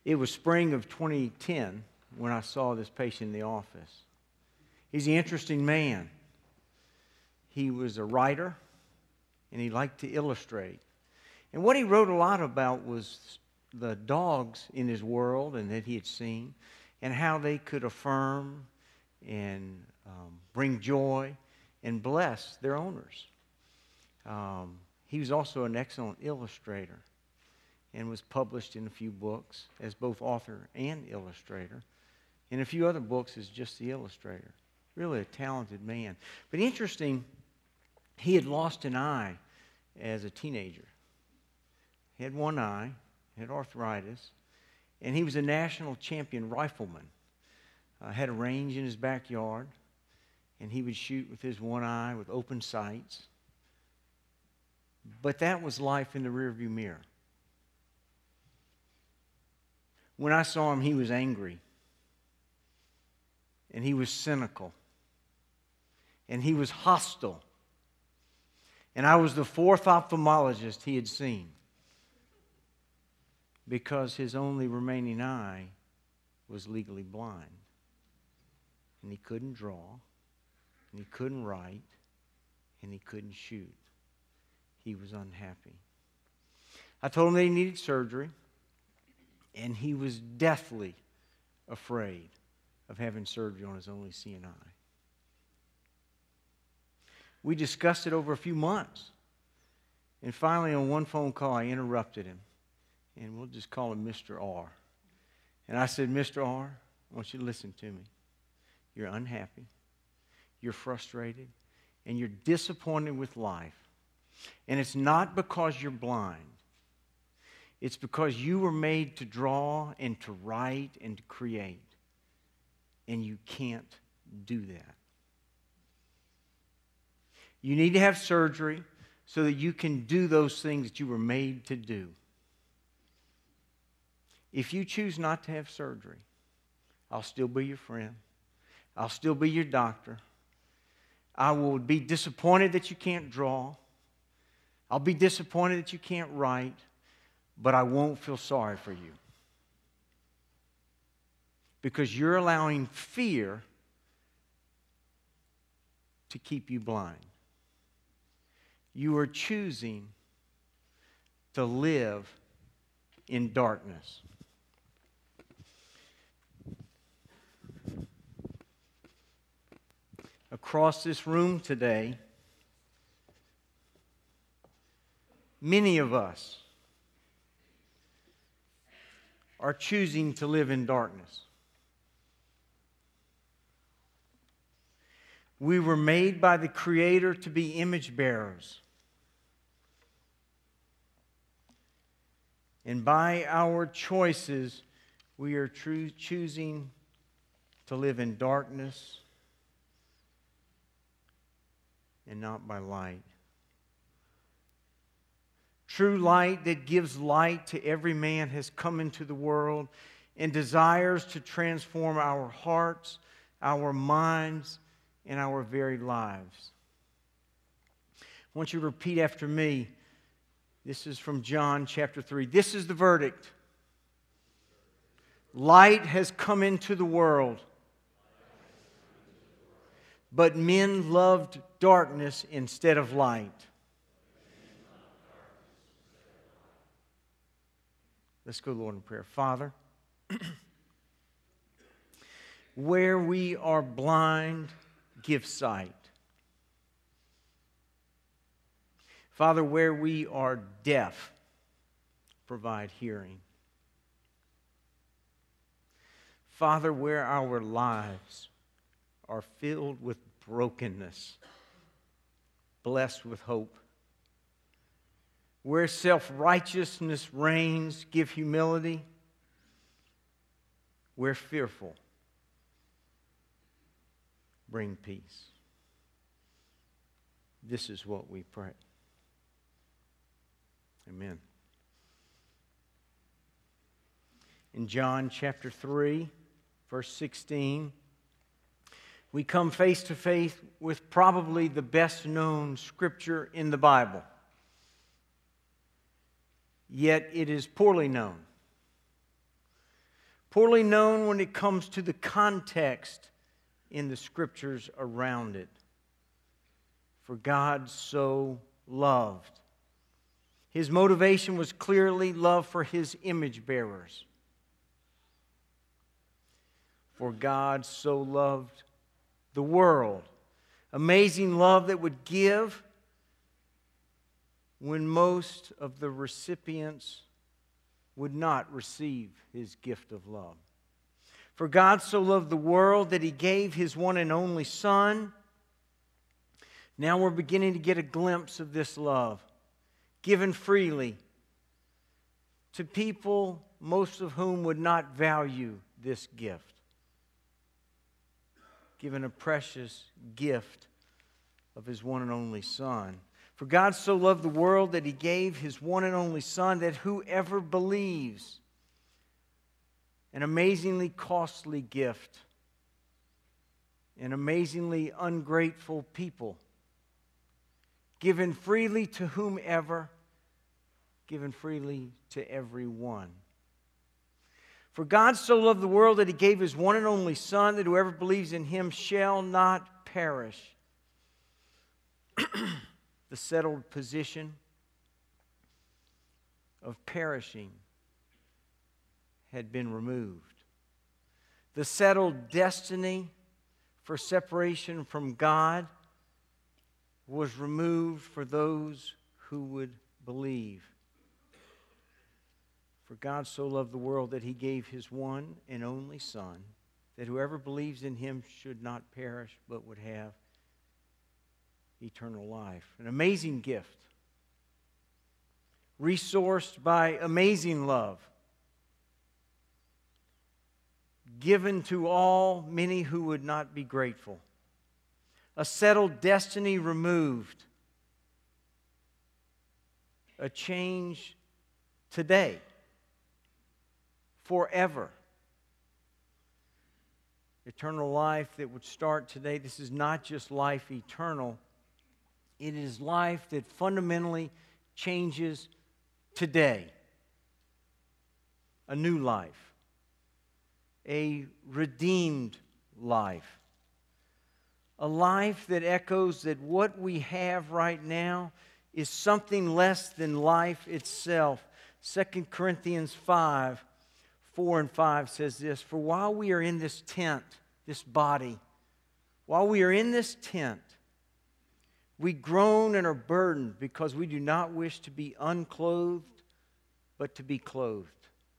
It was spring of 2010 when I saw this patient in the office. He's an interesting man. He was a writer, and he liked to illustrate. And what he wrote a lot about was the dogs in his world and that he had seen, and how they could affirm and bring joy and bless their owners. He was also an excellent illustrator and was published in a few books as both author and illustrator. In a few other books as just the illustrator. Really a talented man. But interesting, he had lost an eye as a teenager. He had one eye, had arthritis, and he was a national champion rifleman. Had a range in his backyard, and he would shoot with his one eye with open sights. But that was life in the rearview mirror. When I saw him, he was angry, and he was cynical, and he was hostile. And I was the fourth ophthalmologist he had seen because his only remaining eye was legally blind. And he couldn't draw, and he couldn't write, and he couldn't shoot. He was unhappy. I told him that he needed surgery, and he was deathly afraid of having surgery on his only seeing eye. We discussed it over a few months. And finally, on one phone call, I interrupted him. And we'll just call him Mr. R. And I said, Mr. R, I want you to listen to me. You're unhappy. You're frustrated. And you're disappointed with life. And it's not because you're blind. It's because you were made to draw and to write and to create. And you can't do that. You need to have surgery so that you can do those things that you were made to do. If you choose not to have surgery, I'll still be your friend. I'll still be your doctor. I will be disappointed that you can't draw. I'll be disappointed that you can't write, but I won't feel sorry for you. Because you're allowing fear to keep you blind. You are choosing to live in darkness. Across this room today, many of us are choosing to live in darkness. We were made by the Creator to be image bearers. And by our choices, we are choosing to live in darkness and not by light. True light that gives light to every man has come into the world and desires to transform our hearts, our minds, and our very lives. I want you to repeat after me. This is from John chapter 3. This is the verdict. Light has come into the world, but men loved darkness instead of light. Let's go, Lord, in prayer. Father, where we are blind, give sight. Father, where we are deaf, provide hearing. Father, where our lives are filled with brokenness, bless with hope. Where self-righteousness reigns, give humility. Where fearful, bring peace. This is what we pray. Amen. In John chapter 3, verse 16, we come face to face with probably the best known scripture in the Bible. Yet it is poorly known. poorly known when it comes to the context in the Scriptures around it. For God so loved. His motivation was clearly love for His image bearers. For God so loved the world. Amazing love that would give when most of the recipients would not receive His gift of love. For God so loved the world that He gave His one and only Son. Now we're beginning to get a glimpse of this love, given freely to people, most of whom would not value this gift. Given a precious gift of His one and only Son. For God so loved the world that He gave His one and only Son, that whoever believes, an amazingly costly gift, an amazingly ungrateful people, given freely to whomever, given freely to everyone. For God so loved the world that He gave His one and only Son, that whoever believes in Him shall not perish. The settled position of perishing had been removed. The settled destiny for separation from God was removed for those who would believe. For God so loved the world that He gave His one and only Son, that whoever believes in Him should not perish but would have eternal life. An amazing gift, resourced by amazing love, given to all many who would not be grateful. A settled destiny removed. A change today. Forever. Eternal life that would start today. This is not just life eternal. It is life that fundamentally changes today. A new life. A redeemed life. A life that echoes that what we have right now is something less than life itself. 2 Corinthians 5, 4 and 5 says this, for while we are in this tent, this body, while we are in this tent, we groan and are burdened because we do not wish to be unclothed, but to be clothed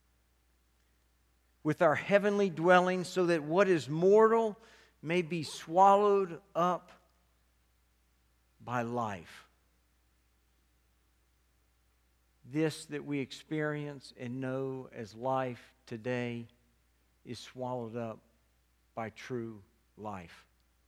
with our heavenly dwelling, so that what is mortal may be swallowed up by life. This that we experience and know as life today is swallowed up by true life.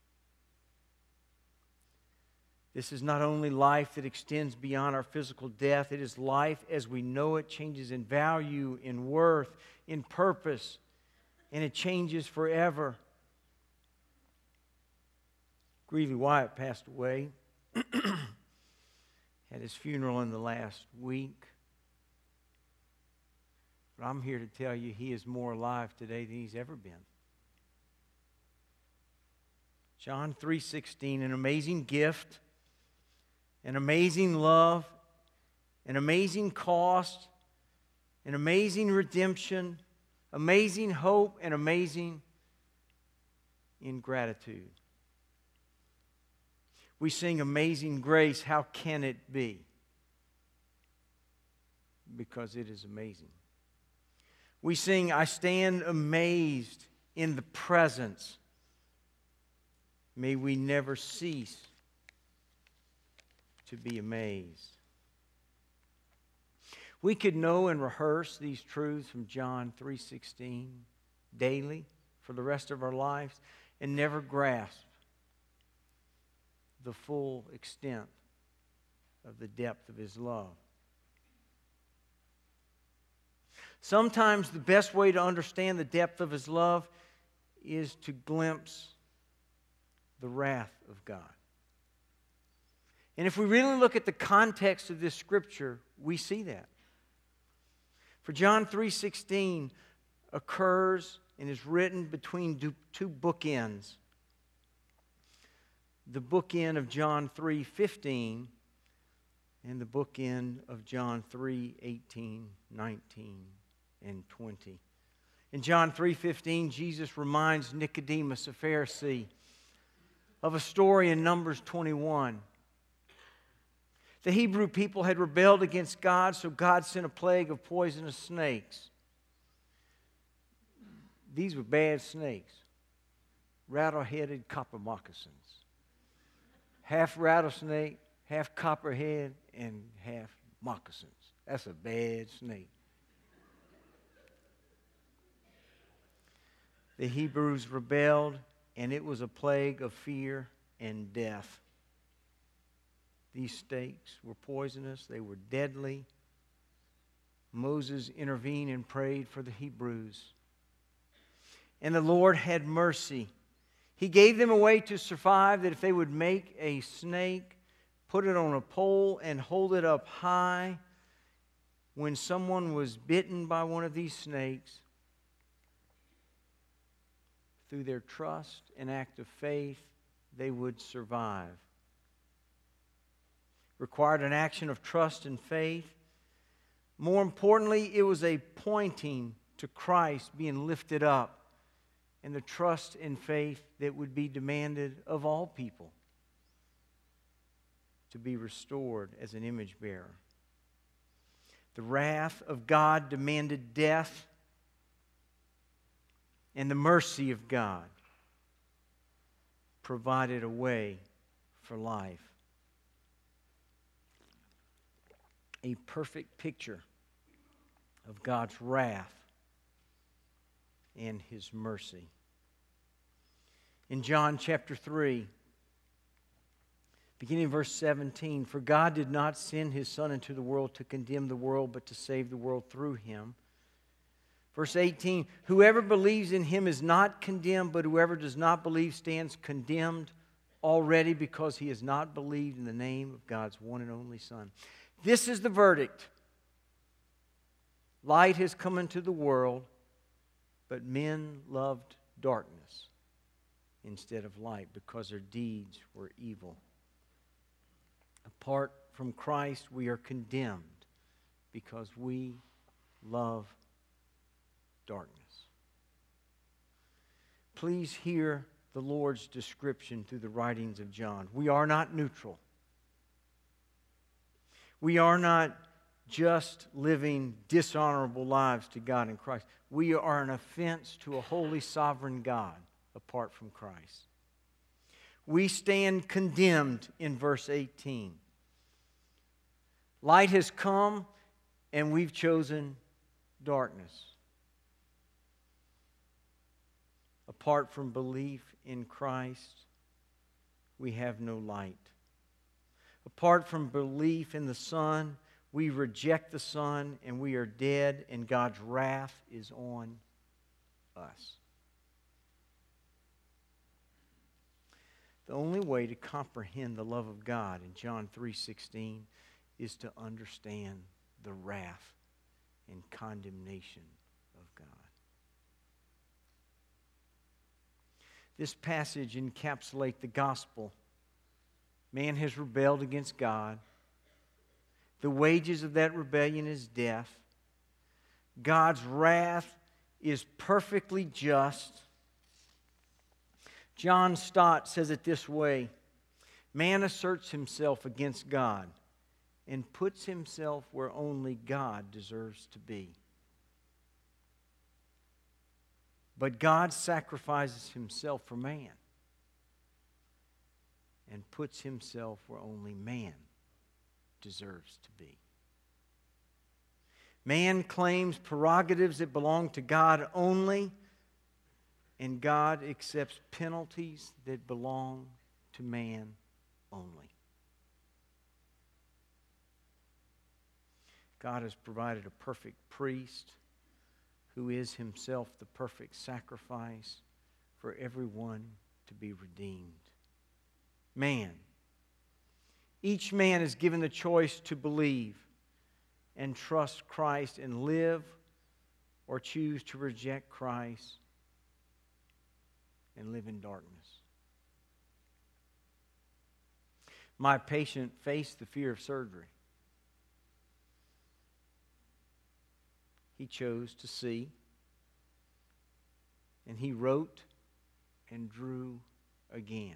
This is not only life that extends beyond our physical death, it is life as we know it, changes in value, in worth, in purpose, and it changes forever. Greeley Wyatt passed away. Had his funeral in the last week. But I'm here to tell you he is more alive today than he's ever been. John 3:16, an amazing gift, an amazing love, an amazing cost, an amazing redemption, amazing hope, and amazing ingratitude. We sing Amazing Grace, how can it be? Because it is amazing. We sing, I stand amazed in the presence. May we never cease to be amazed. We could know and rehearse these truths from John 3:16 daily for the rest of our lives and never grasp the full extent of the depth of His love. Sometimes the best way to understand the depth of His love is to glimpse the wrath of God. And if we really look at the context of this scripture, we see that. For John 3:16, occurs and is written between two bookends. The bookend of John 3:15 and the bookend of John 3:18, 19, and 20. In John 3:15, Jesus reminds Nicodemus, a Pharisee, of a story in Numbers 21. The Hebrew people had rebelled against God, so God sent a plague of poisonous snakes. These were bad snakes, rattle-headed copper moccasins. Half rattlesnake, half copperhead, and half moccasins. That's a bad snake. The Hebrews rebelled, and it was a plague of fear and death. These snakes were poisonous. They were deadly. Moses intervened and prayed for the Hebrews. And the Lord had mercy. He gave them a way to survive, that if they would make a snake, put it on a pole, and hold it up high, when someone was bitten by one of these snakes, through their trust and act of faith, they would survive. Required an action of trust and faith. More importantly, it was a pointing to Christ being lifted up, and the trust and faith that would be demanded of all people to be restored as an image bearer. The wrath of God demanded death, and the mercy of God provided a way for life. A perfect picture of God's wrath and His mercy. In John chapter 3, beginning in verse 17, "For God did not send His Son into the world to condemn the world, but to save the world through Him." Verse 18, "Whoever believes in Him is not condemned, but whoever does not believe stands condemned already, because he has not believed in the name of God's one and only Son." This is the verdict. Light has come into the world, but men loved darkness instead of light, because their deeds were evil. Apart from Christ, we are condemned because we love darkness. Please hear the Lord's description through the writings of John. We are not neutral. We are not just living dishonorable lives to God and Christ. We are an offense to a holy, sovereign God apart from Christ. We stand condemned in verse 18. Light has come, and we've chosen darkness. Apart from belief in Christ, we have no light. Apart from belief in the Son, we reject the Son, and we are dead, and God's wrath is on us. The only way to comprehend the love of God in John 3:16 is to understand the wrath and condemnation of God. This passage encapsulates the gospel. Man has rebelled against God. The wages of that rebellion is death. God's wrath is perfectly just. John Stott says it this way: "Man asserts himself against God and puts himself where only God deserves to be. But God sacrifices Himself for man and puts Himself where only man deserves to be." Man claims prerogatives that belong to God only, and God accepts penalties that belong to man only. God has provided a perfect priest who is Himself the perfect sacrifice for everyone to be redeemed. Man. Each man is given the choice to believe and trust Christ and live, or choose to reject Christ and live in darkness. My patient faced the fear of surgery. He chose to see, and he wrote and drew again.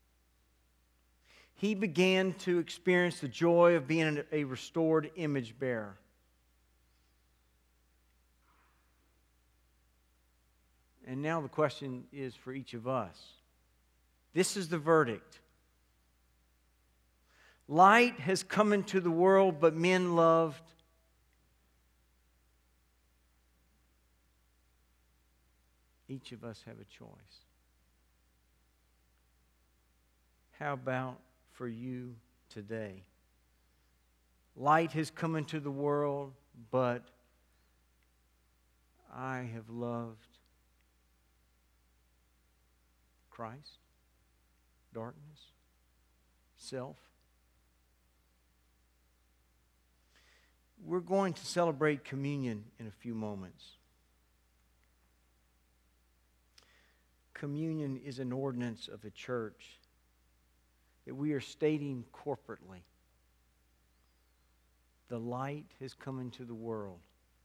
He began to experience the joy of being a restored image bearer. And now the question is for each of us. This is the verdict. Light has come into the world, but men loved each of us have a choice. How about for you today? Light has come into the world, but I have loved Christ, darkness, self. We're going to celebrate communion in a few moments. Communion is an ordinance of the church that we are stating corporately. The light has come into the world,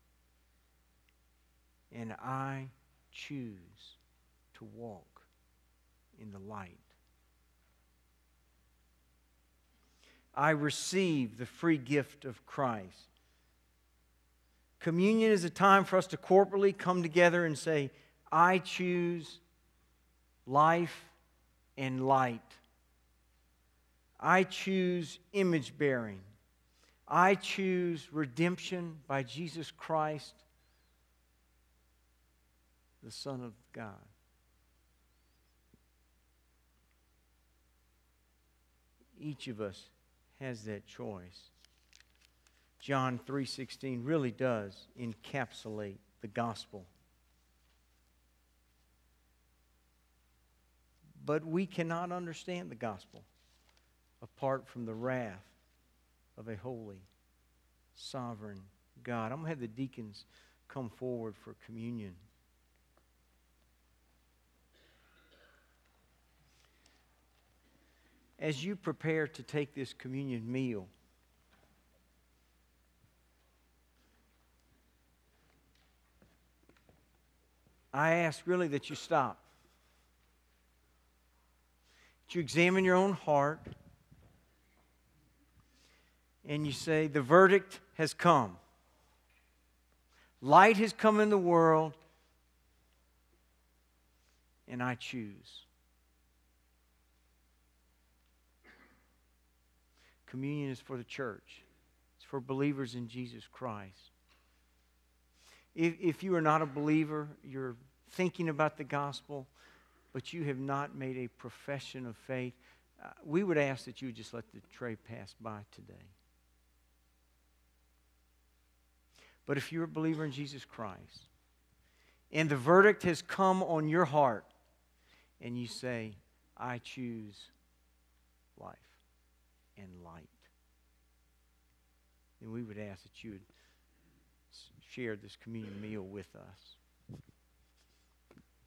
and I choose to walk in the light. I receive the free gift of Christ. Communion is a time for us to corporately come together and say, I choose life and light. I choose image bearing. I choose redemption by Jesus Christ, the Son of God. Each of us has that choice. John 3:16 really does encapsulate the gospel. But we cannot understand the gospel apart from the wrath of a holy, sovereign God. I'm going to have the deacons come forward for communion. As you prepare to take this communion meal, I ask really that you stop. That you examine your own heart and you say, the verdict has come. Light has come in the world, and I choose. Communion is for the church. It's for believers in Jesus Christ. If you are not a believer, you're thinking about the gospel, but you have not made a profession of faith, we would ask that you would just let the tray pass by today. But if you're a believer in Jesus Christ, and the verdict has come on your heart, and you say, I choose life and light, then we would ask that you would share this communion meal with us.